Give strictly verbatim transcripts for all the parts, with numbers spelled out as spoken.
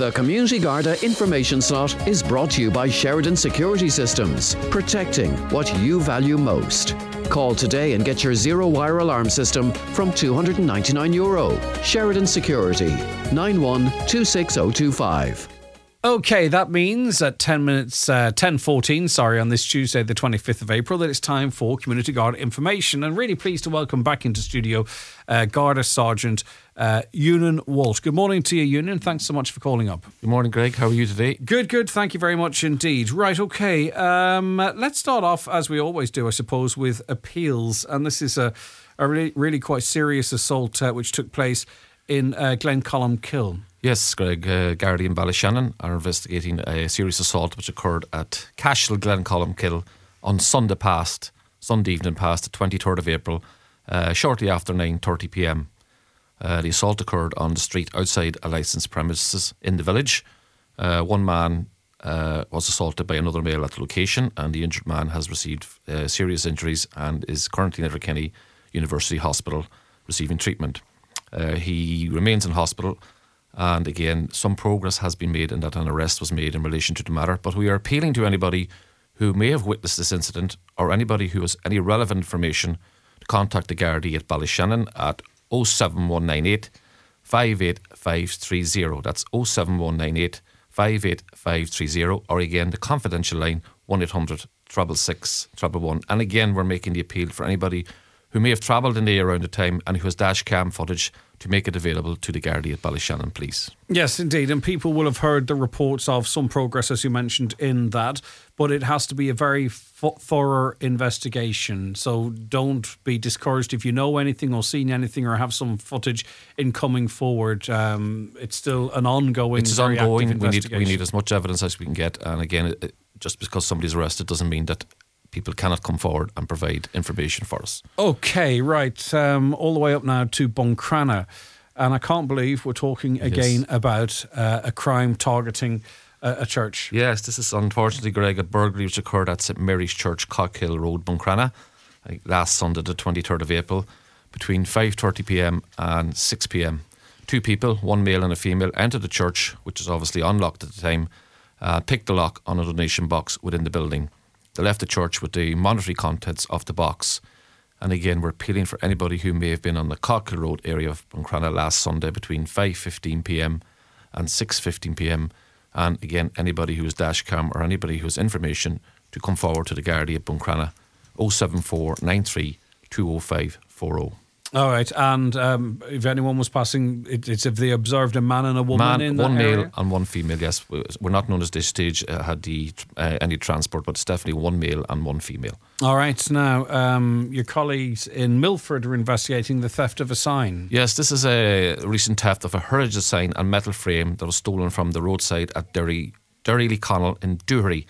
The Community Garda information slot is brought to you by Sheridan Security Systems, protecting what you value most. Call today and get your zero-wire alarm system from two hundred ninety-nine euro. Sheridan Security, nine one two six zero two five. Okay, that means at ten minutes, uh, ten fourteen, sorry, on this Tuesday, the twenty-fifth of April, that it's time for Community Garda information. And really pleased to welcome back into studio uh, Garda Sergeant uh, Ewan Walsh. Good morning to you, Ewan. Thanks so much for calling up. Good morning, Greg. How are you today? Good, good. Thank you very much indeed. Right, okay. Um, let's start off, as we always do, I suppose, with appeals. And this is a, a really, really quite serious assault uh, which took place in uh, Glencolmcille. Yes, Greg. Uh, Gardaí in Ballyshannon are investigating a serious assault which occurred at Cashel, Glencolmcille on Sunday past, Sunday evening past, the twenty-third of April, uh, shortly after nine thirty p m. Uh, the assault occurred on the street outside a licensed premises in the village. Uh, one man uh, was assaulted by another male at the location, and the injured man has received uh, serious injuries and is currently in Letterkenny University Hospital receiving treatment. Uh, he remains in hospital. And again, some progress has been made and that an arrest was made in relation to the matter. But we are appealing to anybody who may have witnessed this incident or anybody who has any relevant information to contact the Gardaí at Ballyshannon at oh seven one nine eight, five eight five three oh. That's oh seven one nine eight, five eight five three oh. Or again, the confidential line one eight hundred, six six six, one one one. And again, we're making the appeal for anybody who may have travelled in the area around the time and who has dash cam footage to make it available to the Gardaí at Ballyshannon, please. Yes, indeed. And people will have heard the reports of some progress, as you mentioned, in that. But it has to be a very f- thorough investigation. So don't be discouraged if you know anything or seen anything or have some footage in coming forward. Um, it's still an ongoing, It's very ongoing. active We need, investigation. we need as much evidence as we can get. And again, it, it, just because somebody's arrested doesn't mean that people cannot come forward and provide information for us. Okay, right. Um, all the way up now to Buncrana. And I can't believe we're talking It again is. about uh, a crime targeting uh, a church. Yes, this is unfortunately, Greg, a burglary which occurred at St Mary's Church, Cockhill Road, Buncrana, like last Sunday, the twenty-third of April, between five thirty p m and six p m. Two people, one male and a female, entered the church, which is obviously unlocked at the time, uh, picked the lock on a donation box within the building. They left the church with the monetary contents of the box. And again, we're appealing for anybody who may have been on the Cockhill Road area of Buncrana last Sunday between five fifteen p m and six fifteen p m. And again, anybody who has dash cam or anybody who has information to come forward to the Gardaí at Buncrana, oh seven four nine three two oh five four oh. All right, and um, if anyone was passing, it, it's if they observed a man and a woman Man, in that one male area? and one female. Yes, we're not known at this stage uh, had the uh, any transport, but it's definitely one male and one female. All right, now um, your colleagues in Milford are investigating the theft of a sign. Yes, this is a recent theft of a heritage sign and metal frame that was stolen from the roadside at Derry, Derry Connell in Doohery.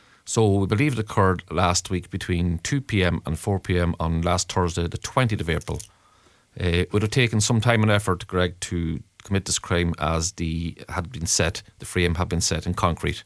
So we believe it occurred last week between two p m and four p m on last Thursday, the twentieth of April. Uh, it would have taken some time and effort, Greg, to commit this crime as the had been set, the frame had been set in concrete.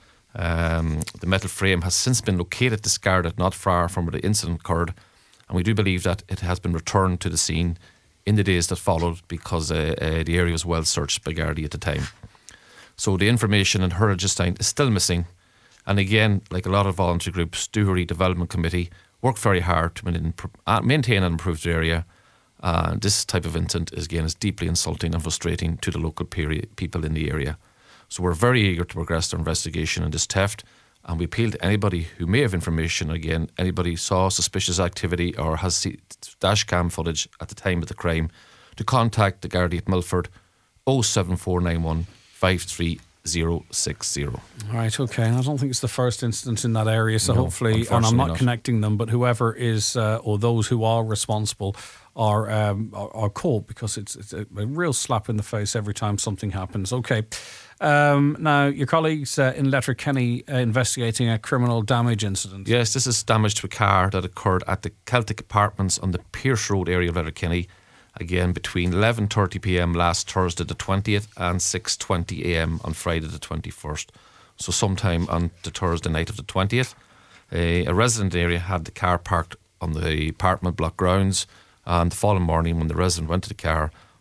Um, the metal frame has since been located, discarded not far from where the incident occurred, and we do believe that it has been returned to the scene in the days that followed because uh, uh, the area was well searched by Gardaí at the time. So the information in heritage sign is still missing, and again, like a lot of voluntary groups, Doohery Development Committee worked very hard to maintain and improve the area. Uh, this type of incident is again is deeply insulting and frustrating to the local peri- people in the area. So we're very eager to progress the investigation in this theft, and we appeal to anybody who may have information. Again, anybody saw suspicious activity or has see- dash cam footage at the time of the crime, to contact the Gardaí at Milford oh seven four nine one five three oh six oh. Right, okay. And I don't think it's the first instance in that area, so No, hopefully, and I'm unfortunately not, not. connecting them, but whoever is, uh, or those who are responsible are um, are, are caught, because it's, it's a, a real slap in the face every time something happens. Okay. Um, now, your colleagues uh, in Letterkenny uh, investigating a criminal damage incident. Yes, this is damage to a car that occurred at the Celtic Apartments on the Pierce Road area of Letterkenny, again between eleven thirty p m last Thursday the twentieth and six twenty a m on Friday the twenty-first. So sometime on the Thursday night of the twentieth, a, a resident area had the car parked on the apartment block grounds, and the following morning when the resident went to the car,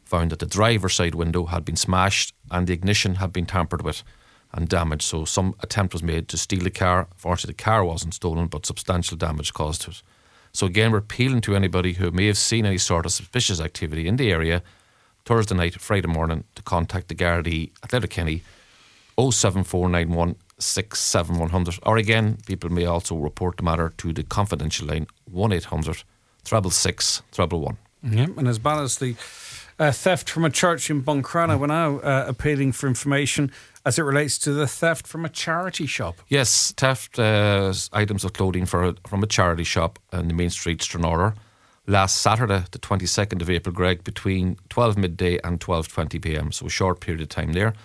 found that the driver's side window had been smashed and the ignition had been tampered with and damaged. So some attempt was made to steal the car. Fortunately, the car wasn't stolen, but substantial damage caused to it. So again, we're appealing to anybody who may have seen any sort of suspicious activity in the area Thursday night, Friday morning, to contact the Gardaí at Letterkenny oh seven four nine one six seven one hundred. Or again, people may also report the matter to the confidential line one eight hundred six six six one one. Yeah, and as bad as the uh, theft from a church in Buncrana, we're now uh, appealing for information as it relates to the theft from a charity shop. Yes, theft uh, items of clothing for from a charity shop on the main street, Stranora, last Saturday, the twenty-second of April, Greg, between twelve midday and twelve twenty p m, so a short period of time there.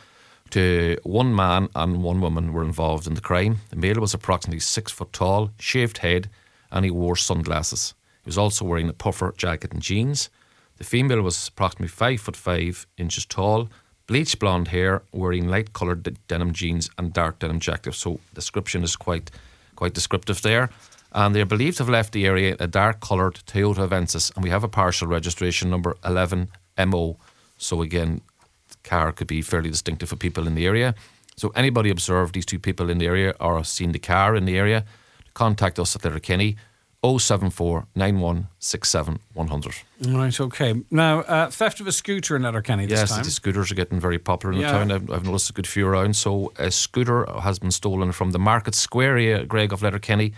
To one man and one woman were involved in the crime. The male was approximately six foot tall, shaved head, and he wore sunglasses. He was also wearing a puffer jacket and jeans. The female was approximately five foot five inches tall, bleached blonde hair, wearing light coloured denim jeans and dark denim jacket. So description is quite quite descriptive there. And they are believed to have left the area in a dark coloured Toyota Avensis, and we have a partial registration number eleven M O. So again, the car could be fairly distinctive for people in the area. So anybody observed these two people in the area or seen the car in the area, contact us at Letterkenny oh seven four nine one six seven one hundred. Right, okay. Now, uh, theft of a scooter in Letterkenny this yes, time. Yes, the scooters are getting very popular in Yeah. the town. I've, I've noticed a good few around. So a scooter has been stolen from the Market Square area, Greg, of Letterkenny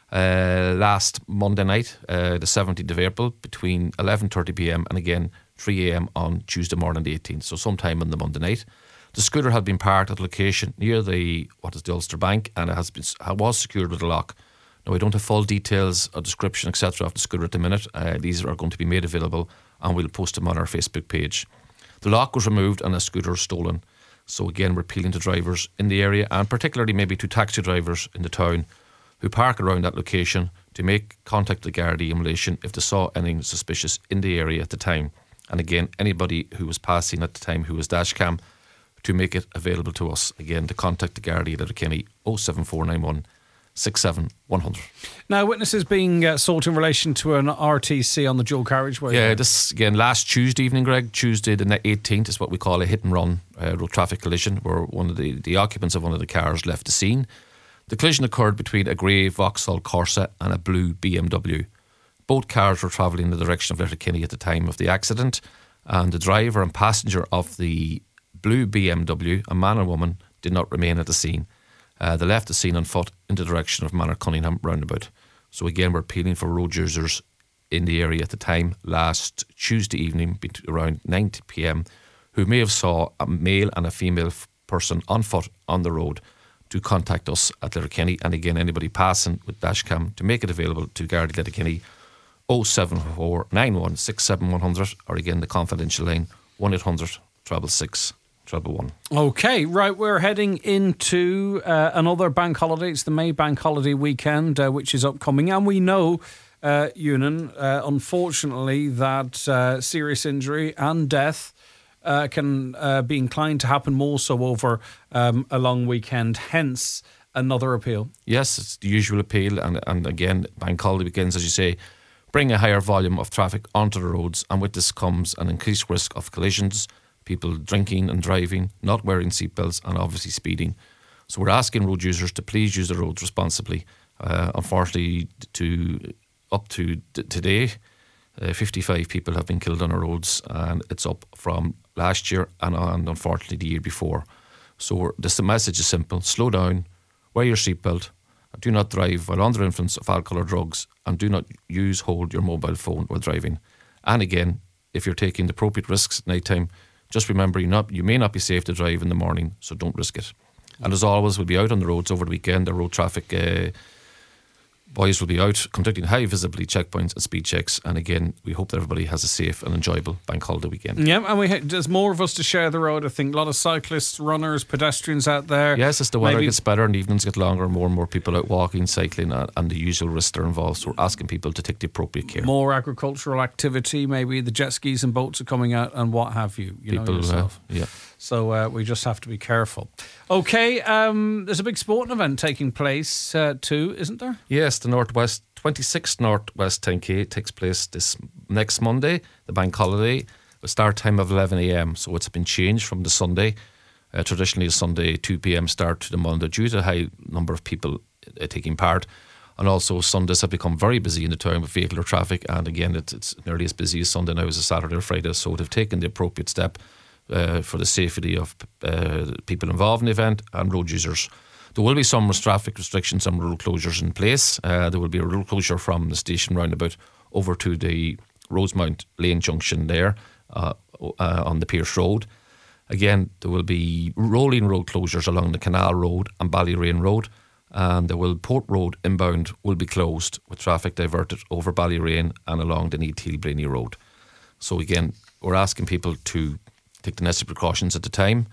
uh, last Monday night, uh, the seventeenth of April, between eleven thirty p m and again three a m on Tuesday morning the eighteenth, so sometime on the Monday night. The scooter had been parked at a location near the what is the Ulster Bank, and it has been was secured with a lock. Now, I don't have full details or description, et cetera of the scooter at the minute. Uh, these are going to be made available and we'll post them on our Facebook page. The lock was removed and the scooter was stolen. So again, we're appealing to drivers in the area, and particularly maybe to taxi drivers in the town who park around that location, to make contact with the Gardaí in relation if they saw anything suspicious in the area at the time. And again, anybody who was passing at the time who was dashcam, to make it available to us. Again, to contact the Gardaí at Letterkenny oh seven four nine one six seven one hundred. Now, witnesses being uh, sought in relation to an R T C on the dual carriageway. Yeah, this again last Tuesday evening, Greg. Tuesday the eighteenth is what we call a hit and run uh, road traffic collision, where one of the, the occupants of one of the cars left the scene. The collision occurred between a grey Vauxhall Corsa and a blue B M W. Both cars were travelling in the direction of Letterkenny at the time of the accident, and the driver and passenger of the blue B M W, a man and woman, did not remain at the scene. Uh, they left the scene on foot in the direction of Manor Cunningham roundabout. So again, we're appealing for road users in the area at the time last Tuesday evening around nine p m who may have saw a male and a female f- person on foot on the road, to contact us at Letterkenny. And again, anybody passing with dashcam, to make it available to Gardaí Letterkenny oh seven four nine one six seven one hundred, or again the confidential line one eight hundred six six six one. Okay, right, we're heading into uh, another bank holiday. It's the May bank holiday weekend, uh, which is upcoming, and we know, uh, Ewan, uh, unfortunately, that uh, serious injury and death uh, can uh, be inclined to happen more so over um, a long weekend, hence another appeal. Yes, it's the usual appeal, and, and again, bank holiday weekends, as you say, bring a higher volume of traffic onto the roads, and with this comes an increased risk of collisions, people drinking and driving, not wearing seatbelts, and obviously speeding. So we're asking road users to please use the roads responsibly. Uh, unfortunately, to up to d- today, uh, fifty-five people have been killed on our roads, and it's up from last year and, and unfortunately the year before. So we're, this, the message is simple: slow down, wear your seatbelt, do not drive while under influence of alcohol or drugs, and do not use, hold your mobile phone while driving. And again, if you're taking the appropriate risks at night time, just remember, you not you may not be safe to drive in the morning, so don't risk it. And as always, we'll be out on the roads over the weekend. The road traffic uh, boys will be out conducting high visibility checkpoints and speed checks. And again, we hope that everybody has a safe and enjoyable bank holiday weekend. Yeah, and we ha- there's more of us to share the road. I think a lot of cyclists, runners, pedestrians out there. Yes, as the weather Maybe- gets better and evenings get longer, more and more people out walking, cycling, and, and the usual risks are involved. So we're asking people to take the appropriate care. More agricultural activity, maybe the jet skis and boats are coming out and what have you. You people, know yourself. Uh, yeah. So uh, we just have to be careful. Okay, um, there's a big sporting event taking place uh, too, isn't there? Yes, the Northwest twenty-sixth Northwest ten K takes place this next Monday, the bank holiday. a start time of eleven a.m. So it's been changed from the Sunday, uh, traditionally a Sunday two p.m. start to the Monday due to a high number of people uh, taking part. And also Sundays have become very busy in the town with vehicular traffic, and again it's, it's nearly as busy as Sunday now as a Saturday or Friday, so they've taken the appropriate step uh, for the safety of uh, people involved in the event and road users. There will be some traffic restrictions and road closures in place. Uh, there will be a road closure from the station roundabout over to the Rosemount Lane junction there uh, uh, on the Pierce Road. Again, there will be rolling road closures along the Canal Road and Ballyrain Road, and the will Port Road inbound will be closed with traffic diverted over Ballyrain and along the Neath-Blaney Road. So again, we're asking people to take the necessary precautions at the time,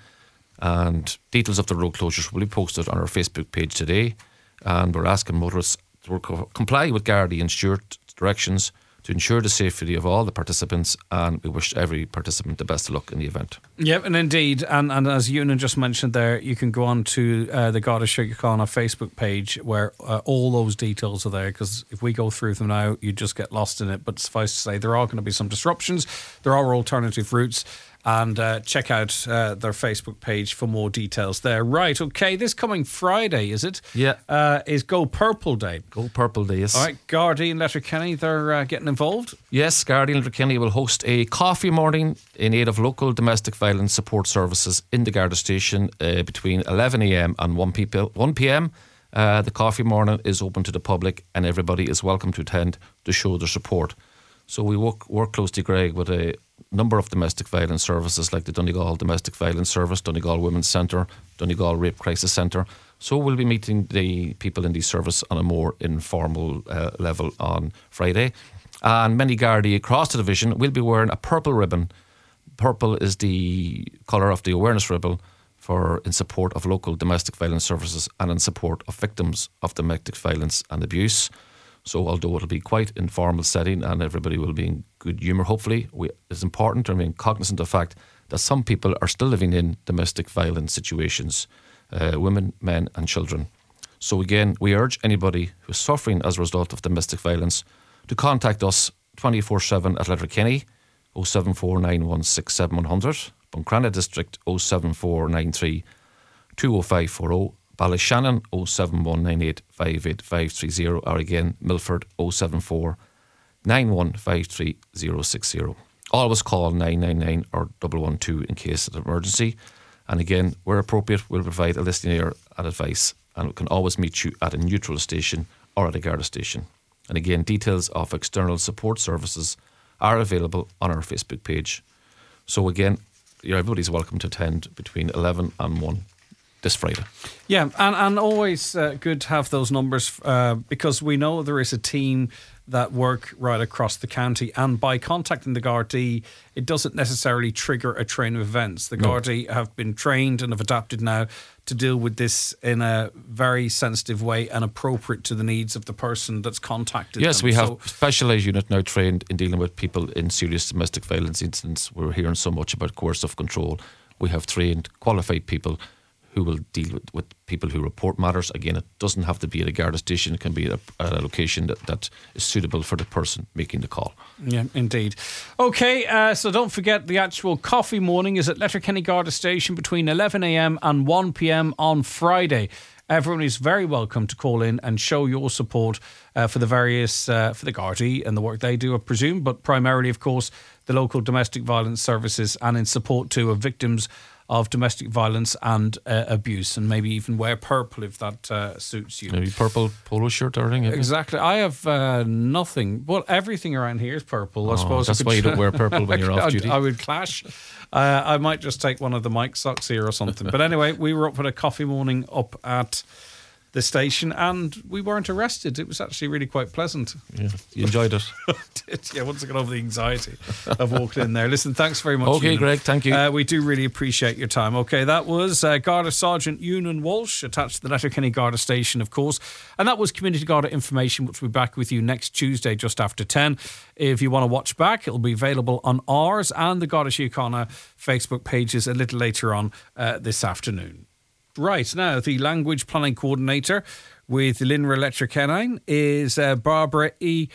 and details of the road closures will be posted on our Facebook page today, and we're asking motorists to comply with Gardaí and Stewart directions to ensure the safety of all the participants, and we wish every participant the best of luck in the event. Yep, and indeed, and, and as Ewan just mentioned there, you can go on to uh, the Garda Síochána Facebook page where uh, all those details are there, because if we go through them now, you just get lost in it. But suffice to say, there are going to be some disruptions, there are alternative routes, and uh, check out uh, their Facebook page for more details there. Right, okay, this coming Friday, is it? Yeah. Uh, is Go Purple Day. Go Purple Day, yes. All right, Gardaí and Letterkenny, they're uh, getting involved? Yes, Gardaí and Letterkenny will host a coffee morning in aid of local domestic violence support services in the Garda station uh, between eleven a.m. and one p.m. Uh, the coffee morning is open to the public, and everybody is welcome to attend to show their support. So we work, work closely, Greg, with a number of domestic violence services like the Donegal Domestic Violence Service, Donegal Women's Centre, Donegal Rape Crisis Centre. So we'll be meeting the people in these services on a more informal uh, level on Friday. And many Gardaí across the division will be wearing a purple ribbon. Purple is the colour of the awareness ribbon for in support of local domestic violence services and in support of victims of domestic violence and abuse. So although it'll be quite informal setting and everybody will be in good humour, hopefully, we, it's important to remain cognizant of the fact that some people are still living in domestic violence situations, uh, women, men and children. So again, we urge anybody who is suffering as a result of domestic violence to contact us twenty-four seven at Letterkenny, oh seven four nine one six seven one hundred, Buncrana District oh seven four nine three two oh five four oh, Ballyshannon oh seven one nine eight five eight five three zero, or again Milford oh seven four nine one five three zero six zero. Always call nine nine nine or one one two in case of emergency. And again, where appropriate, we'll provide a listening ear and advice, and we can always meet you at a neutral station or at a Garda station. And again, details of external support services are available on our Facebook page. So again, everybody's welcome to attend between eleven and one this Friday. Yeah, and, and always uh, good to have those numbers uh, because we know there is a team that work right across the county, and by contacting the Gardaí, it doesn't necessarily trigger a train of events. The no. Gardaí have been trained and have adapted now to deal with this in a very sensitive way and appropriate to the needs of the person that's contacted yes, them. we have so, a specialised unit now trained in dealing with people in serious domestic violence incidents. We're hearing so much about coercive control. We have trained, qualified people who will deal with, with people who report matters. Again, it doesn't have to be at a Garda station. It can be at a, a location that, that is suitable for the person making the call. Yeah, indeed. Okay, uh, so don't forget the actual coffee morning is at Letterkenny Garda Station between eleven a.m. and one p.m. on Friday. Everyone is very welcome to call in and show your support uh, for the various, uh, for the Gardaí and the work they do, I presume, but primarily, of course, the local domestic violence services, and in support too of victims of domestic violence and uh, abuse, and maybe even wear purple if that uh, suits you. Maybe purple polo shirt or anything. Exactly. I have uh, nothing. Well, everything around here is purple. Oh, I suppose that's why you don't wear purple when you're off duty. I would clash. Uh, I might just take one of the Mike socks here or something. But anyway, we were up at a coffee morning up at the station, and we weren't arrested. It was actually really quite pleasant. Yeah, you enjoyed it. Yeah, once I got over the anxiety of walking in there. Listen, thanks very much. Okay, Ewan. Greg, thank you. Uh, we do really appreciate your time. Okay, that was uh, Garda Sergeant Ewan Walsh, attached to the Letterkenny Garda Station, of course. And that was Community Garda Information, which will be back with you next Tuesday, just after ten. If you want to watch back, it'll be available on ours and the Garda Síochána Facebook pages a little later on uh, this afternoon. Right, now, the Language Planning Coordinator with Linra Letterkenny is uh, Barbara E.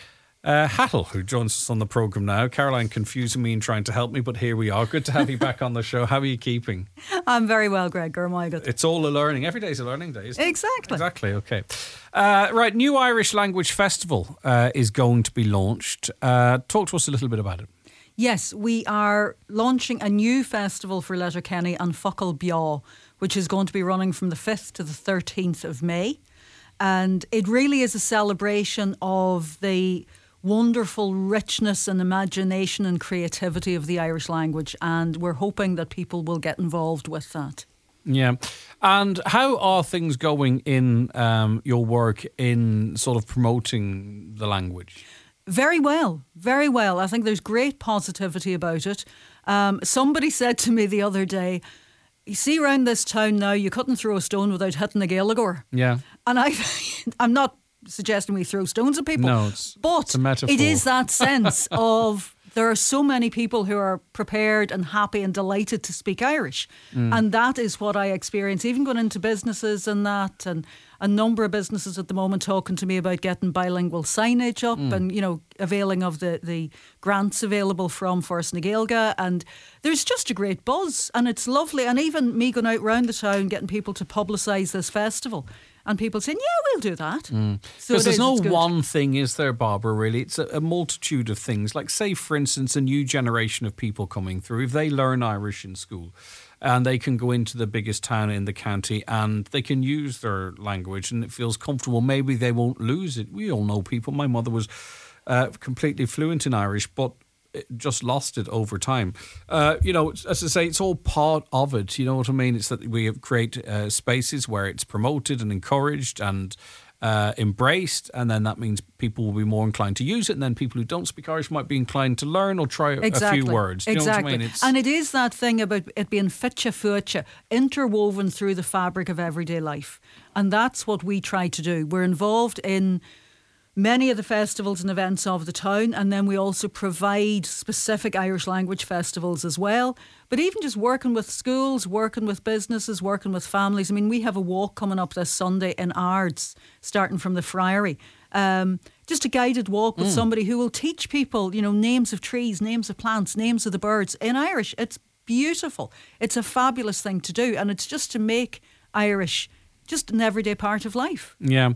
Uh, Hattel, who joins us on the programme now. Caroline confusing me and trying to help me, but here we are. Good to have you back on the show. How are you keeping? I'm very well, Greg. Good. It's all a learning. Every day's a learning day, isn't it? Exactly. Exactly, okay. Uh, right, New Irish Language Festival uh, is going to be launched. Uh, talk to us a little bit about it. Yes, we are launching a new festival for Letterkenny and Focal Bia, which is going to be running from the fifth to the thirteenth of May. And it really is a celebration of the wonderful richness and imagination and creativity of the Irish language, and we're hoping that people will get involved with that. Yeah. And how are things going in um, your work in sort of promoting the language? Very well, very well. I think there's great positivity about it. Um, somebody said to me the other day, you see around this town now, you couldn't throw a stone without hitting a Gaeilgeoir. Yeah. And I, I'm not suggesting we throw stones at people. No, it's, but it's a metaphor. It is that sense of there are so many people who are prepared and happy and delighted to speak Irish. Mm. And that is what I experience, even going into businesses and that. And a number of businesses at the moment talking to me about getting bilingual signage up mm. and, you know, availing of the, the grants available from First na Gaeilge. And there's just a great buzz and it's lovely. And even me going out round the town, getting people to publicise this festival. And people saying, yeah, we'll do that. Mm. So there's is, no one thing, is there, Barbara, really? It's a, a multitude of things. Like, say, for instance, a new generation of people coming through. If they learn Irish in school and they can go into the biggest town in the county and they can use their language and it feels comfortable, maybe they won't lose it. We all know people. My mother was uh, completely fluent in Irish, but just lost it over time. Uh, you know, as I say, it's all part of it. You know what I mean? It's that we create uh, spaces where it's promoted and encouraged and uh, embraced, and then that means people will be more inclined to use it, and then people who don't speak Irish might be inclined to learn or try exactly. a few words. Do you exactly. know what I mean? It's and it is that thing about it being fitcha fucha, interwoven through the fabric of everyday life. And that's what we try to do. We're involved in many of the festivals and events of the town, and then we also provide specific Irish language festivals as well. But even just working with schools, working with businesses, working with families. I mean, we have a walk coming up this Sunday in Ards, starting from the Friary. Um, just a guided walk with mm. somebody who will teach people, you know, names of trees, names of plants, names of the birds in Irish. It's beautiful. It's a fabulous thing to do, and it's just to make Irish just an everyday part of life. Yeah.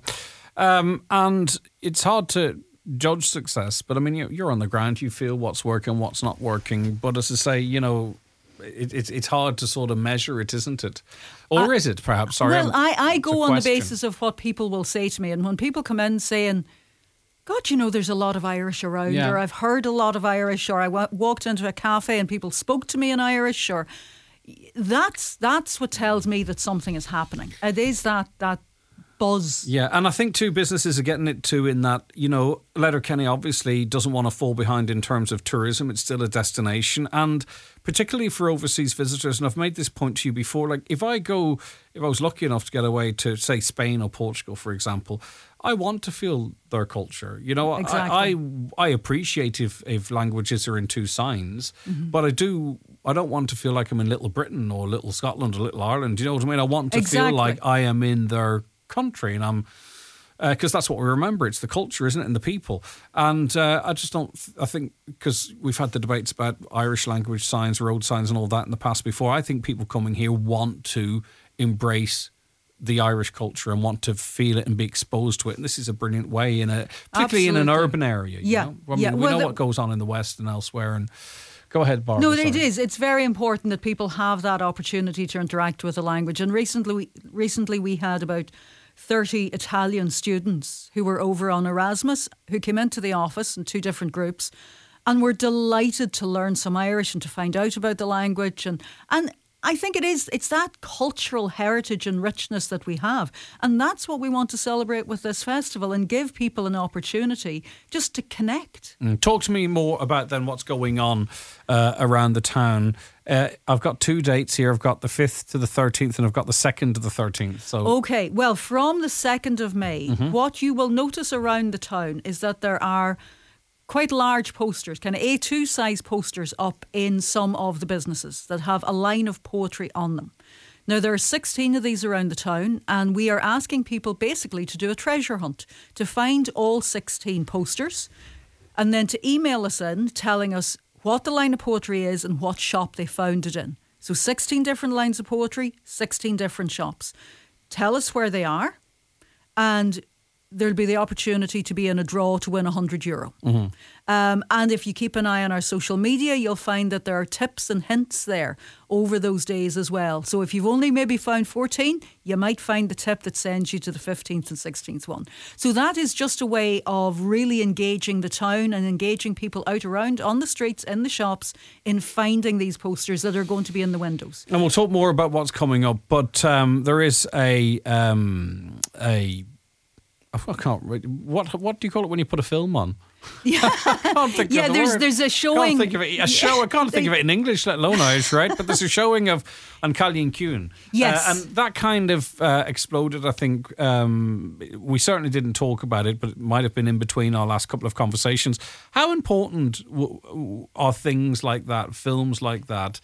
Um, and it's hard to judge success, but I mean, you're on the ground, you feel what's working, what's not working. But as I say, you know, it, it, it's hard to sort of measure it, isn't it? Or uh, is it perhaps? Sorry, well, I'm, I, I go on the basis of what people will say to me. And when people come in saying, God, you know, there's a lot of Irish around, yeah. or I've heard a lot of Irish, or I w- walked into a cafe and people spoke to me in Irish, or that's that's what tells me that something is happening. It is that that buzz. Yeah, and I think too businesses are getting it too in that, you know, Letterkenny obviously doesn't want to fall behind in terms of tourism. It's still a destination, and particularly for overseas visitors, and I've made this point to you before, like if I go, if I was lucky enough to get away to, say, Spain or Portugal, for example, I want to feel their culture. You know, exactly. I, I I appreciate if, if languages are in two signs, mm-hmm. but I do I don't want to feel like I'm in Little Britain or Little Scotland or Little Ireland. Do you know what I mean? I want to exactly. feel like I am in their country, and I'm because uh, that's what we remember. It's the culture, isn't it, and the people. And uh, I just don't. I think because we've had the debates about Irish language signs, road signs, and all that in the past before. I think people coming here want to embrace the Irish culture and want to feel it and be exposed to it. And this is a brilliant way in a, particularly Absolutely. in an urban area. You yeah, know? I mean, yeah. we well, know the, what goes on in the West and elsewhere. And go ahead, Barbara. No, sorry. it is. It's very important that people have that opportunity to interact with the language. And recently, we, recently we had about thirty Italian students who were over on Erasmus who came into the office in two different groups and were delighted to learn some Irish and to find out about the language. And, and I think it is, it's that cultural heritage and richness that we have. And that's what we want to celebrate with this festival and give people an opportunity just to connect. Mm, talk to me more about then what's going on uh, around the town. Uh, I've got two dates here. I've got the fifth to the thirteenth and I've got the second to the thirteenth. So Okay, well, from the second of May, mm-hmm. what you will notice around the town is that there are quite large posters, kind of A two size posters up in some of the businesses that have a line of poetry on them. Now, there are sixteen of these around the town, and we are asking people basically to do a treasure hunt, to find all sixteen posters, and then to email us in telling us what the line of poetry is and what shop they found it in. So sixteen different lines of poetry, sixteen different shops. Tell us where they are, and there'll be the opportunity to be in a draw to win one hundred euro. Mm-hmm. Um, and if you keep an eye on our social media, you'll find that there are tips and hints there over those days as well. So if you've only maybe found fourteen, you might find the tip that sends you to the fifteenth and sixteenth one. So that is just a way of really engaging the town and engaging people out around on the streets, in the shops, in finding these posters that are going to be in the windows. And we'll talk more about what's coming up, but um, there is a um, a I can't. What what do you call it when you put a film on? Yeah, I can't think yeah. of the There's word. there's a showing. Can't think of it. A show. I can't think of it in English, let alone Irish, right? But there's a showing of An Cailín Ciúin. Yes, uh, and that kind of uh, exploded. I think um, we certainly didn't talk about it, but it might have been in between our last couple of conversations. How important w- w- are things like that, films like that?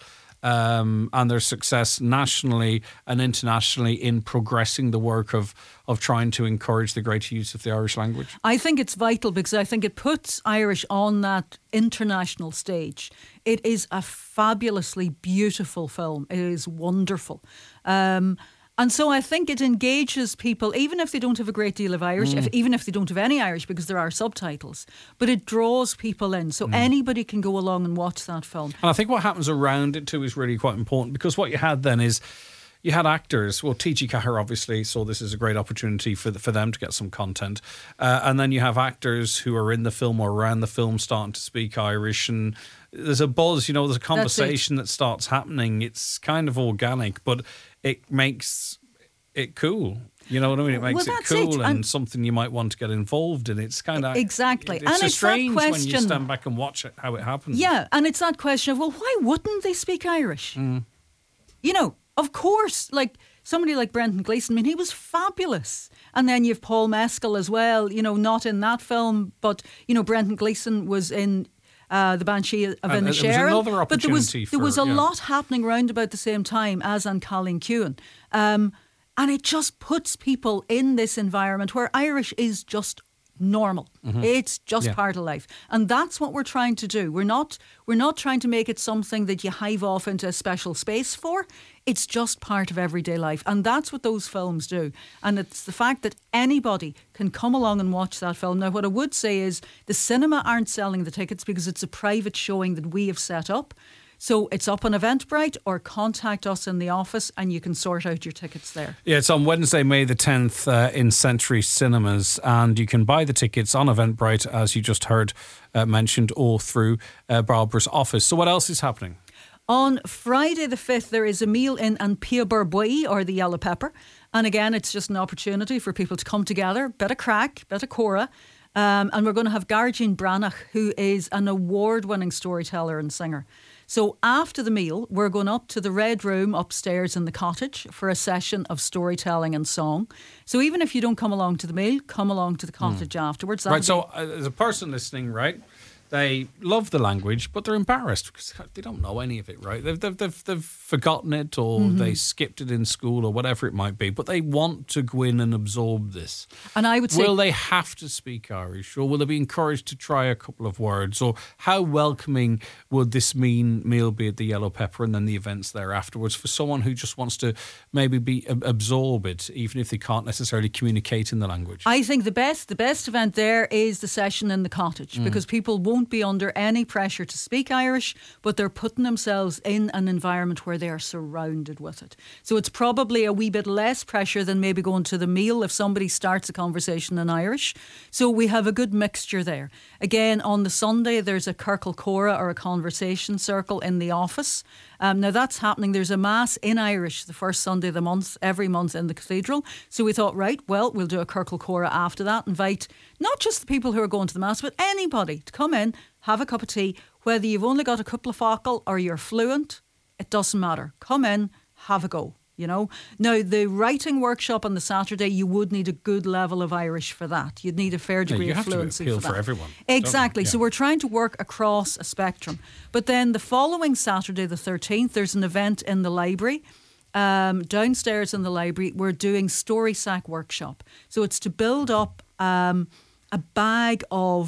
Um, and their success nationally and internationally in progressing the work of of trying to encourage the greater use of the Irish language? I think it's vital because I think it puts Irish on that international stage. It is a fabulously beautiful film. It is wonderful. Um, And so I think it engages people, even if they don't have a great deal of Irish, mm. if, even if they don't have any Irish, because there are subtitles, but it draws people in. So mm. anybody can go along and watch that film. And I think what happens around it too is really quite important, because what you had then is you had actors. Well, T G Cahir obviously saw this as a great opportunity for the, for them to get some content. Uh, and then you have actors who are in the film or around the film starting to speak Irish, and there's a buzz, you know, there's a conversation that starts happening. It's kind of organic, but it makes it cool. You know what I mean? It makes well, it cool it. and, and something you might want to get involved in. It's kind of... Exactly. It's and just it's strange that question, when you stand back and watch it, how it happens. Yeah, and it's that question of, well, why wouldn't they speak Irish? Mm. You know, of course, like somebody like Brendan Gleeson, I mean, he was fabulous. And then you have Paul Mescal as well, you know, not in that film, but, you know, Brendan Gleeson was in... Uh, the Banshee of and Inisherin, but there was for, there was a yeah. lot happening around about the same time as An Cailín Ciúin, um, and it just puts people in this environment where Irish is just normal. Mm-hmm. It's just yeah. part of life, and that's what we're trying to do. We're not we're not trying to make it something that you hive off into a special space for. It's just part of everyday life, and that's what those films do. And it's the fact that anybody can come along and watch that film. Now, what I would say is the cinema aren't selling the tickets because it's a private showing that we have set up. So it's up on Eventbrite, or contact us in the office and you can sort out your tickets there. Yeah, it's on Wednesday, May the tenth uh, in Century Cinemas, and you can buy the tickets on Eventbrite, as you just heard uh, mentioned, or through uh, Barbara's office. So what else is happening? On Friday the fifth, there is a meal in An Piabar Buí, or the Yellow Pepper. And again, it's just an opportunity for people to come together, bit of crack, bit of cora. Um, and we're going to have Garjean Branagh, who is an award-winning storyteller and singer. So after the meal, we're going up to the Red Room upstairs in the cottage for a session of storytelling and song. So even if you don't come along to the meal, come along to the cottage mm. afterwards. That'll right, so uh, as a person listening, right, they love the language, but they're embarrassed because they don't know any of it, right? They've they've they've, they've forgotten it, or mm-hmm. they skipped it in school, or whatever it might be. But they want to go in and absorb this. And I would say, will they have to speak Irish, or will they be encouraged to try a couple of words? Or how welcoming would this mean meal be at the Yellow Pepper, and then the events there afterwards, for someone who just wants to maybe be absorb it, even if they can't necessarily communicate in the language? I think the best the best event there is the session in the cottage, mm. because people won't be under any pressure to speak Irish, but they're putting themselves in an environment where they are surrounded with it. So it's probably a wee bit less pressure than maybe going to the meal if somebody starts a conversation in Irish. So we have a good mixture there. Again, on the Sunday, there's a Circle Cora, or a conversation circle, in the office. Um, now that's happening. There's a mass in Irish the first Sunday of the month, every month in the cathedral. So we thought, right, well, we'll do a Circle Cora after that. Invite not just the people who are going to the mass, but anybody to come in, have a cup of tea. Whether you've only got a couple of focal or you're fluent, it doesn't matter. Come in, have a go. You know, now the writing workshop on the Saturday, you would need a good level of Irish for that. You'd need a fair degree yeah, of fluency to appeal for that. for everyone. Exactly. Yeah. So we're trying to work across a spectrum. But then the following Saturday, the thirteenth, there's an event in the library. Um, downstairs in the library, we're doing Story Sack workshop. So it's to build up um, a bag of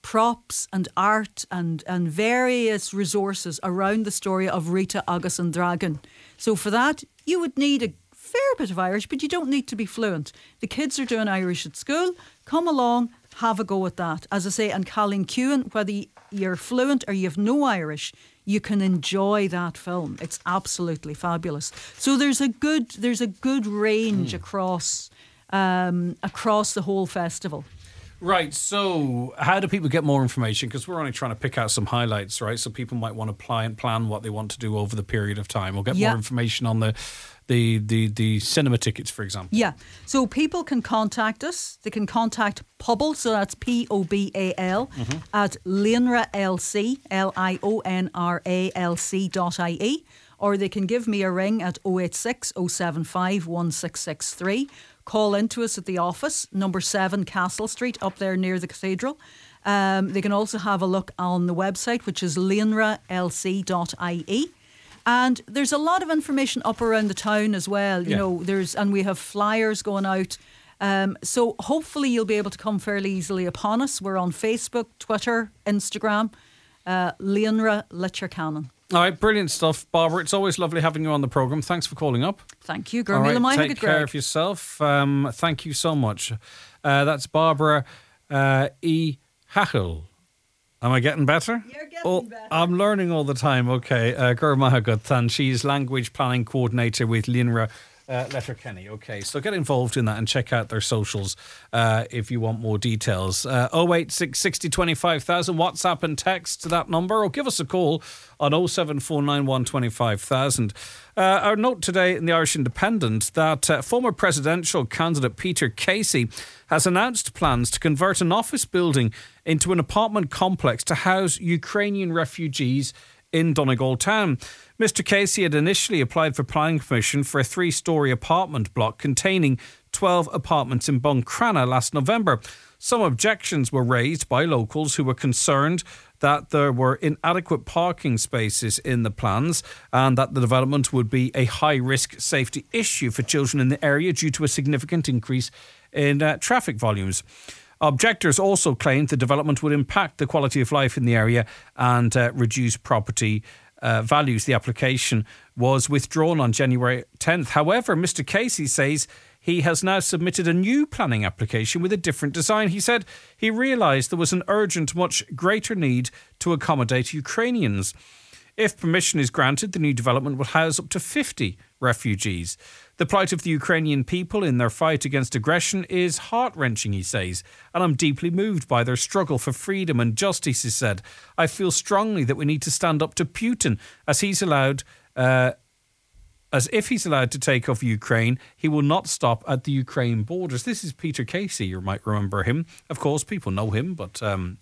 props and art and, and various resources around the story of Rita Agus an Dragon. So for that, you would need a fair bit of Irish, but you don't need to be fluent. The kids are doing Irish at school. Come along, have a go at that. As I say, and Colleen Kewen, whether you're fluent or you have no Irish, you can enjoy that film. It's absolutely fabulous. So there's a good there's a good range mm. across um, across the whole festival. Right, so how do people get more information? Because we're only trying to pick out some highlights, right? So people might want to plan, plan what they want to do over the period of time. We'll get yeah. more information on the, the, the, the cinema tickets, for example. Yeah, so people can contact us. They can contact Pobal, so that's P O B A L, mm-hmm. at Lionra L C, L I O N R A L C dot I E, or they can give me a ring at oh eight six, oh seven five, one six six three. Call into us at the office, number seven Castle Street, up there near the cathedral. Um, they can also have a look on the website, which is lionra L C dot I E. And there's a lot of information up around the town as well. You yeah. know, there's and we have flyers going out. Um, so hopefully you'll be able to come fairly easily upon us. We're on Facebook, Twitter, Instagram. Uh, Lionra Litcher-Cannon. All right, brilliant stuff, Barbara. It's always lovely having you on the programme. Thanks for calling up. Thank you, All Gurmila. right, take care of yourself. Um, thank you so much. Uh, that's Barbara uh, E. Hachel. Am I getting better? You're getting oh, better. I'm learning all the time. Okay, uh, Gur Mahagut, she's language planning coordinator with Lionra Uh, Letterkenny. Okay, so get involved in that and check out their socials uh, if you want more details. Uh, oh eight six, sixty, twenty-five thousand, WhatsApp and text to that number, or give us a call on oh seven four nine one, twenty-five thousand. Uh, our note today in the Irish Independent that uh, former presidential candidate Peter Casey has announced plans to convert an office building into an apartment complex to house Ukrainian refugees in Donegal town. Mister Casey had initially applied for planning permission for a three-storey apartment block containing twelve apartments in Buncrana last November. Some objections were raised by locals who were concerned that there were inadequate parking spaces in the plans and that the development would be a high-risk safety issue for children in the area due to a significant increase in uh, traffic volumes. Objectors also claimed the development would impact the quality of life in the area and uh, reduce property uh, values. The application was withdrawn on January tenth. However, Mister Casey says he has now submitted a new planning application with a different design. He said he realised there was an urgent, much greater need to accommodate Ukrainians. If permission is granted, the new development will house up to fifty refugees. The plight of the Ukrainian people in their fight against aggression is heart-wrenching, he says, and I'm deeply moved by their struggle for freedom and justice, he said. I feel strongly that we need to stand up to Putin as he's allowed, uh, as if he's allowed to take off Ukraine, he will not stop at the Ukraine borders. This is Peter Casey, you might remember him. Of course, people know him, but... Um,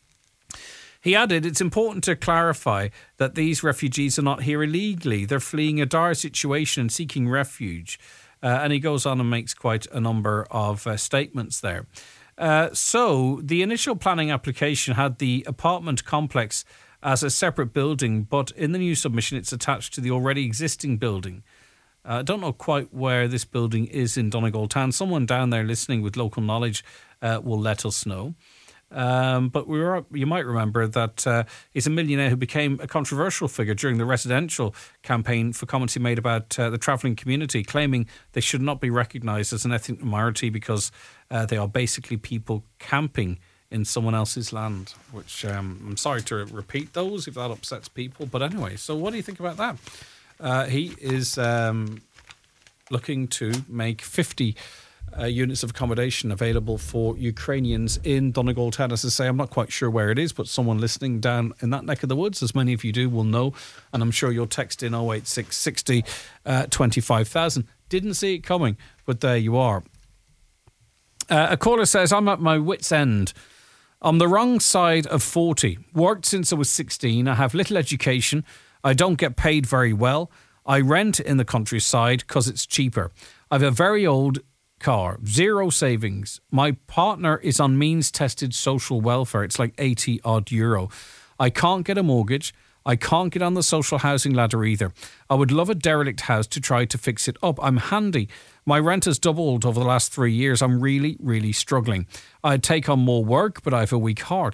He added, it's important to clarify that these refugees are not here illegally. They're fleeing a dire situation and seeking refuge. Uh, and he goes on and makes quite a number of uh, statements there. Uh, so the initial planning application had the apartment complex as a separate building, but in the new submission it's attached to the already existing building. Uh, I don't know quite where this building is in Donegal town. Someone down there listening with local knowledge uh, will let us know. Um, but we were, you might remember that uh, he's a millionaire who became a controversial figure during the residential campaign for comments he made about uh, the travelling community, claiming they should not be recognised as an ethnic minority because uh, they are basically people camping in someone else's land, which um, I'm sorry to repeat those if that upsets people. But anyway, so what do you think about that? Uh, he is um, looking to make fifty Uh, units of accommodation available for Ukrainians in Donegal town. As I say, I'm not quite sure where it is, but someone listening down in that neck of the woods, as many of you do, will know. And I'm sure you'll text in oh eight six, sixty, twenty-five thousand. Didn't see it coming, but there you are. Uh, a caller says, I'm at my wit's end. I'm the wrong side of forty. Worked since I was sixteen. I have little education. I don't get paid very well. I rent in the countryside because it's cheaper. I have a very old car, zero savings. My partner is on means tested social welfare. It's like eighty odd euro. I can't get a mortgage. I can't get on the social housing ladder either. I would love a derelict house to try to fix it up. I'm handy. My rent has doubled over the last three years. I'm really, really struggling. I'd take on more work, but I have a weak heart.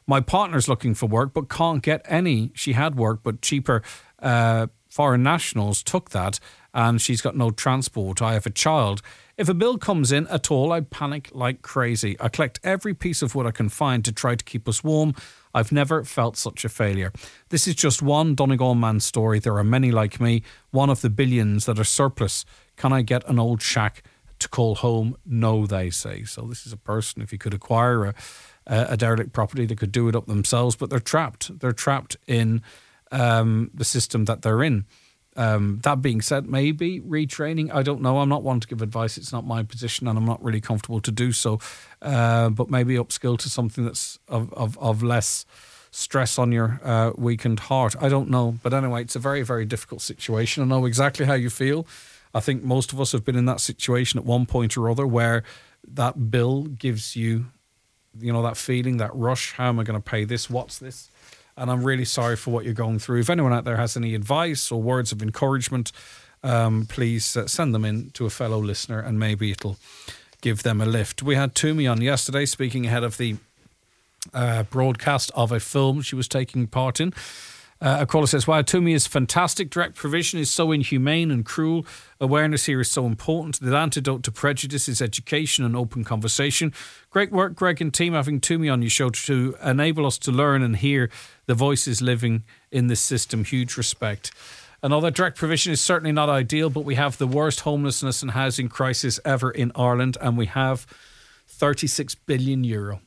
My partner's looking for work but can't get any. She had work but cheaper uh, foreign nationals took that and she's got no transport. I have a child. If a bill comes in at all, I panic like crazy. I collect every piece of wood I can find to try to keep us warm. I've never felt such a failure. This is just one Donegal man story. There are many like me, one of the billions that are surplus. Can I get an old shack to call home? No, they say. So this is a person, if you could acquire a, a derelict property, they could do it up themselves, but they're trapped. They're trapped in um, the system that they're in. Um, that being said, maybe retraining, I don't know. I'm not one to give advice. It's not my position and I'm not really comfortable to do so. Uh, but maybe upskill to something that's of, of, of less stress on your uh, weakened heart. I don't know. But anyway, it's a very, very difficult situation. I know exactly how you feel. I think most of us have been in that situation at one point or other where that bill gives you, you know, that feeling, that rush. How am I going to pay this? What's this? And I'm really sorry for what you're going through. If anyone out there has any advice or words of encouragement, um, please uh, send them in to a fellow listener and maybe it'll give them a lift. We had Toomey on yesterday speaking ahead of the uh, broadcast of a film she was taking part in. Uh, a caller says, wow, Toomey is fantastic. Direct provision is so inhumane and cruel. Awareness here is so important. The antidote to prejudice is education and open conversation. Great work, Greg and team, having Toomey on your show to enable us to learn and hear the voices living in this system. Huge respect. Another, direct provision is certainly not ideal, but we have the worst homelessness and housing crisis ever in Ireland, and we have thirty-six billion euro.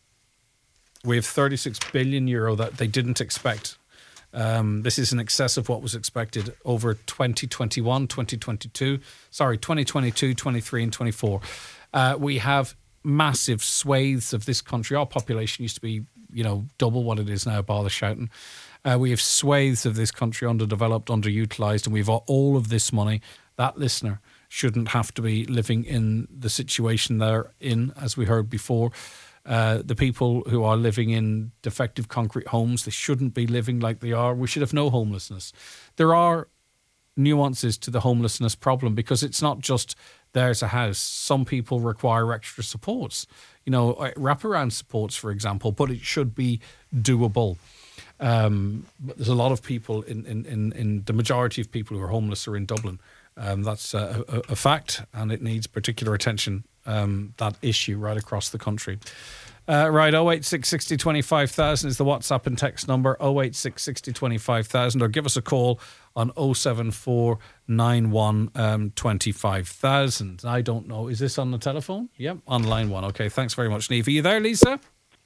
We have thirty-six billion euro that they didn't expect. Um, this is in excess of what was expected over twenty twenty-one, twenty twenty-two, sorry, twenty twenty-two, twenty-three and twenty-four. Uh, we have massive swathes of this country. Our population used to be, you know, double what it is now, bother shouting. Uh, we have swathes of this country underdeveloped, underutilised, and we've got all of this money. That listener shouldn't have to be living in the situation they're in, as we heard before. Uh, the people who are living in defective concrete homes, they shouldn't be living like they are. We should have no homelessness. There are nuances to the homelessness problem because it's not just there's a house. Some people require extra supports, you know, wraparound supports, for example, but it should be doable. Um, but there's a lot of people in, in, in, in the majority of people who are homeless are in Dublin. Um, that's a, a, a fact, and it needs particular attention, um, that issue right across the country. Uh, right, oh eight six, sixty, twenty-five thousand is the WhatsApp and text number, oh eight six, sixty, twenty-five thousand, or give us a call on oh seven four nine one, um, twenty-five thousand. I don't know, is this on the telephone? Yep, on line one. Okay, thanks very much, Niamh. Are you there, Lisa?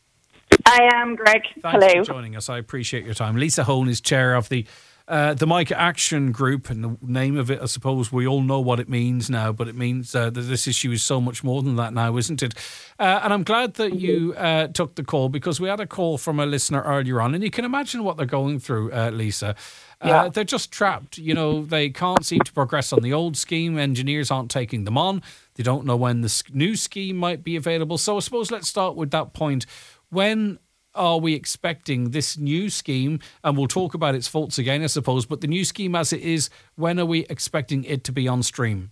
I am, Greg. Thanks Hello. for joining us. I appreciate your time. Lisa Hone is chair of the uh, the Micah Action Group, and the name of it, I suppose we all know what it means now, but it means uh, that this issue is so much more than that now, isn't it? Uh, and I'm glad that you uh, took the call, because we had a call from a listener earlier on, and you can imagine what they're going through, uh, Lisa. Uh, yeah. They're just trapped. You know, they can't seem to progress on the old scheme. Engineers aren't taking them on. They don't know when the new scheme might be available. So I suppose let's start with that point. When are we expecting this new scheme? And we'll talk about its faults again, I suppose, but the new scheme as it is, when are we expecting it to be on stream?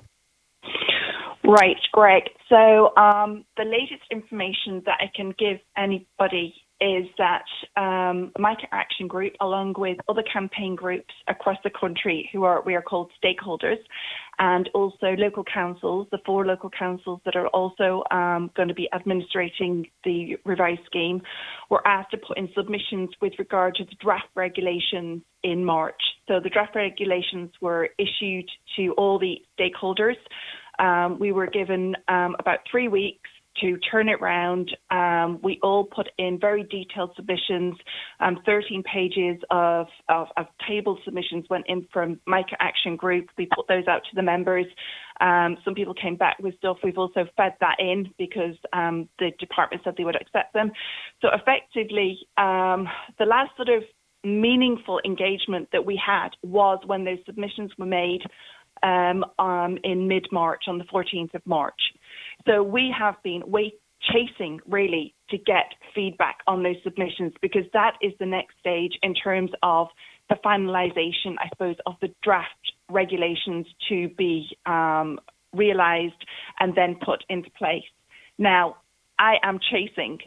Right, Greg. So um, the latest information that I can give anybody is that um, Micah Action Group, along with other campaign groups across the country who are, we are called stakeholders, and also local councils, the four local councils that are also um, going to be administrating the revised scheme, were asked to put in submissions with regard to the draft regulations in March. So the draft regulations were issued to all the stakeholders. Um, we were given um, about three weeks to turn it round. Um, we all put in very detailed submissions. Um, thirteen pages of, of, of table submissions went in from Micah Action Group. We put those out to the members. Um, some people came back with stuff. We've also fed that in because um, the department said they would accept them. So effectively, um, the last sort of meaningful engagement that we had was when those submissions were made um, um, in mid-March, on the fourteenth of March. So we have been wait, chasing, really, to get feedback on those submissions, because that is the next stage in terms of the finalisation, I suppose, of the draft regulations to be um, realised and then put into place. Now, I am chasing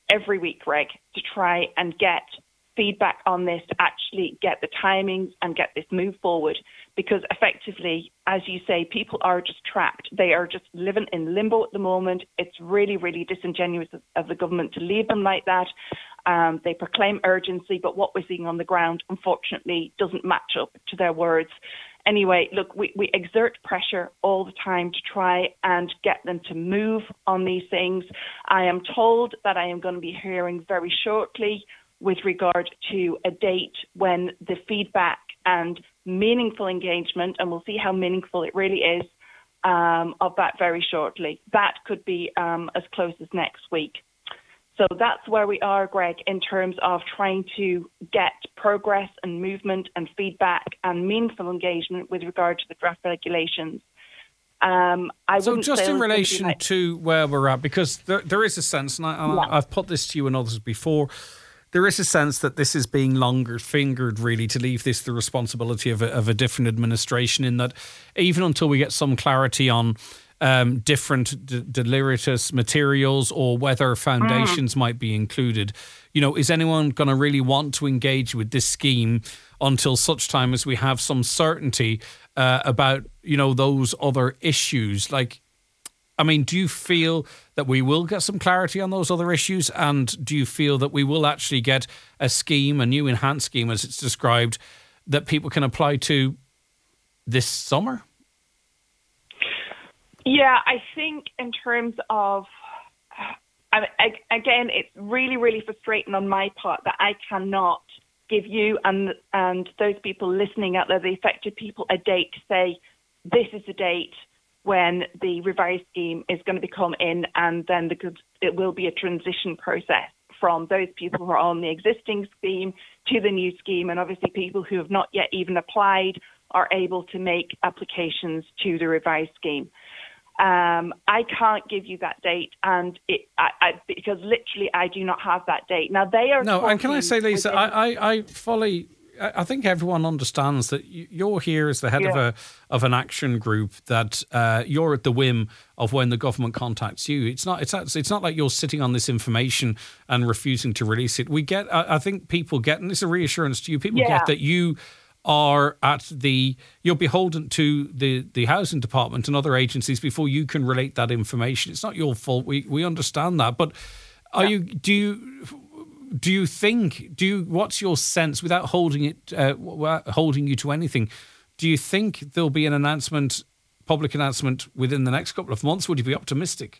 every week, Greg, to try and get feedback on this, to actually get the timings and get this move forward. Because effectively, as you say, people are just trapped. They are just living in limbo at the moment. It's really, really disingenuous of, of the government to leave them like that. Um, they proclaim urgency, but what we're seeing on the ground, unfortunately, doesn't match up to their words. Anyway, look, we, we exert pressure all the time to try and get them to move on these things. I am told that I am going to be hearing very shortly with regard to a date when the feedback and meaningful engagement, and we'll see how meaningful it really is, um, of that very shortly. That could be um, as close as next week. So that's where we are, Greg, in terms of trying to get progress and movement and feedback and meaningful engagement with regard to the draft regulations. Um, I so wouldn't just say in it's gonna be relation like- to where we're at, because there, there is a sense, and, I, and Yeah. I've put this to you and others before, there is a sense that this is being longer fingered, really, to leave this the responsibility of a, of a different administration, in that even until we get some clarity on um, different d- deleterious materials or whether foundations mm. might be included, you know, is anyone going to really want to engage with this scheme until such time as we have some certainty uh, about, you know, those other issues? Like, I mean, do you feel that we will get some clarity on those other issues? And do you feel that we will actually get a scheme, a new enhanced scheme, as it's described, that people can apply to this summer? Yeah, I think in terms of, I, I, again, it's really, really frustrating on my part that I cannot give you and and those people listening out there, the affected people, a date to say, this is the date when the revised scheme is going to become in, and then the, it will be a transition process from those people who are on the existing scheme to the new scheme. And obviously people who have not yet even applied are able to make applications to the revised scheme. Um, I can't give you that date, and it I, I, because literally I do not have that date. Now they are no, and can I say, Lisa, within- I, I, I fully. I think everyone understands that you're here as the head yeah. of a of an action group, that uh, you're at the whim of when the government contacts you. It's not it's not, it's not like you're sitting on this information and refusing to release it. We get, I, I think people get, and it's a reassurance to you, people yeah. get that you are at the, you're beholden to the, the housing department and other agencies before you can relate that information. It's not your fault. We we understand that, but are yeah. you do you? Do you think, do you, what's your sense, without holding it, uh, holding you to anything, do you think there'll be an announcement, public announcement within the next couple of months? Would you be optimistic?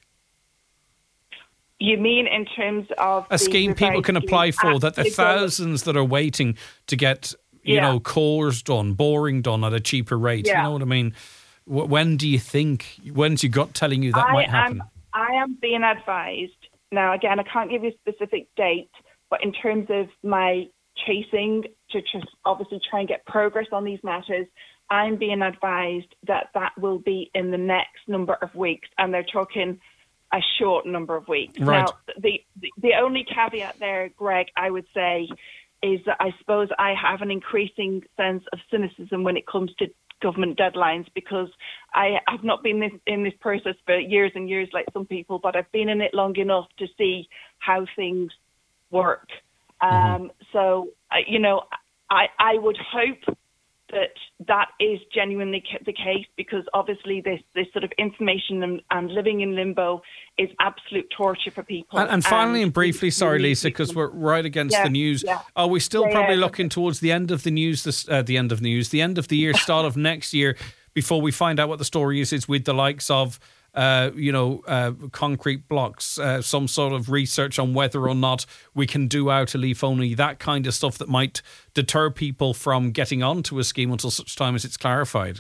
You mean in terms of a scheme people can apply for, that the thousands that are waiting to get, you yeah. know, cores done, boring done at a cheaper rate? Yeah. You know what I mean? When do you think, when's your gut telling you that I might happen? Am, I am being advised. Now, again, I can't give you a specific date, but in terms of my chasing to just obviously try and get progress on these matters, I'm being advised that that will be in the next number of weeks, and they're talking a short number of weeks. Right. Now, the, the the only caveat there, Greg, I would say, is that I suppose I have an increasing sense of cynicism when it comes to government deadlines, because I have not been this, in this process for years and years like some people, but I've been in it long enough to see how things work. Um, mm-hmm. So, uh, you know, I, I would hope that that is genuinely the case, because obviously this, this sort of information and, and living in limbo is absolute torture for people. And, and finally and, and briefly, sorry, Lisa, because we're right against yeah, the news. Yeah. Are we still yeah, probably yeah, looking towards the end of the news, this, uh, the end of news, the end of the year, start of next year, before we find out what the story is, is with the likes of Uh, you know, uh, concrete blocks, uh, some sort of research on whether or not we can do out a leaf only, that kind of stuff that might deter people from getting onto a scheme until such time as it's clarified?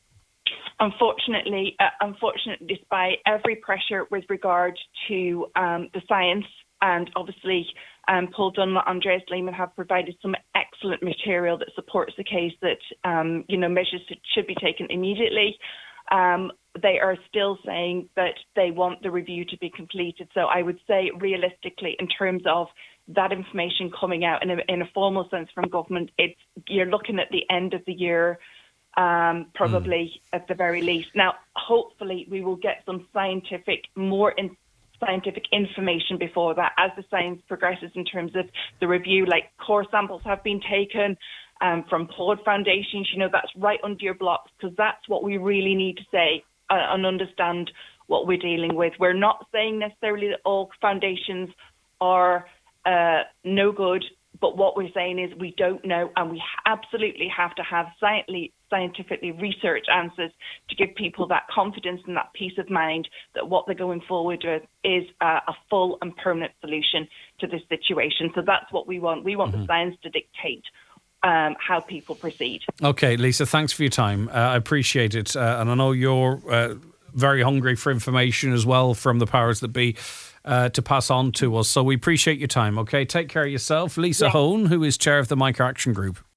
Unfortunately, uh, unfortunately, despite every pressure with regard to um, the science, and obviously um, Paul Dunlop, Andreas Lehmann have provided some excellent material that supports the case that, um, you know, measures should be taken immediately. Um, they are still saying that they want the review to be completed. So I would say realistically, in terms of that information coming out in a, in a formal sense from government, it's you're looking at the end of the year, um, probably mm. at the very least. Now, hopefully we will get some scientific, more in, scientific information before that as the science progresses in terms of the review. Like core samples have been taken um, from Pod foundations, you know, that's right under your blocks, because that's what we really need to say uh, and understand what we're dealing with. We're not saying necessarily that all foundations are uh, no good, but what we're saying is we don't know, and we absolutely have to have scientifically, scientifically researched answers to give people that confidence and that peace of mind that what they're going forward with is a, a full and permanent solution to this situation. So that's what we want. We want mm-hmm. the science to dictate um, how people proceed. Okay, Lisa, thanks for your time. Uh, I appreciate it. Uh, and I know you're uh, very hungry for information as well from the powers that be. Uh, to pass on to us. So we appreciate your time, okay? Take care of yourself. Lisa yeah. Hone, who is chair of the Mica Action Group.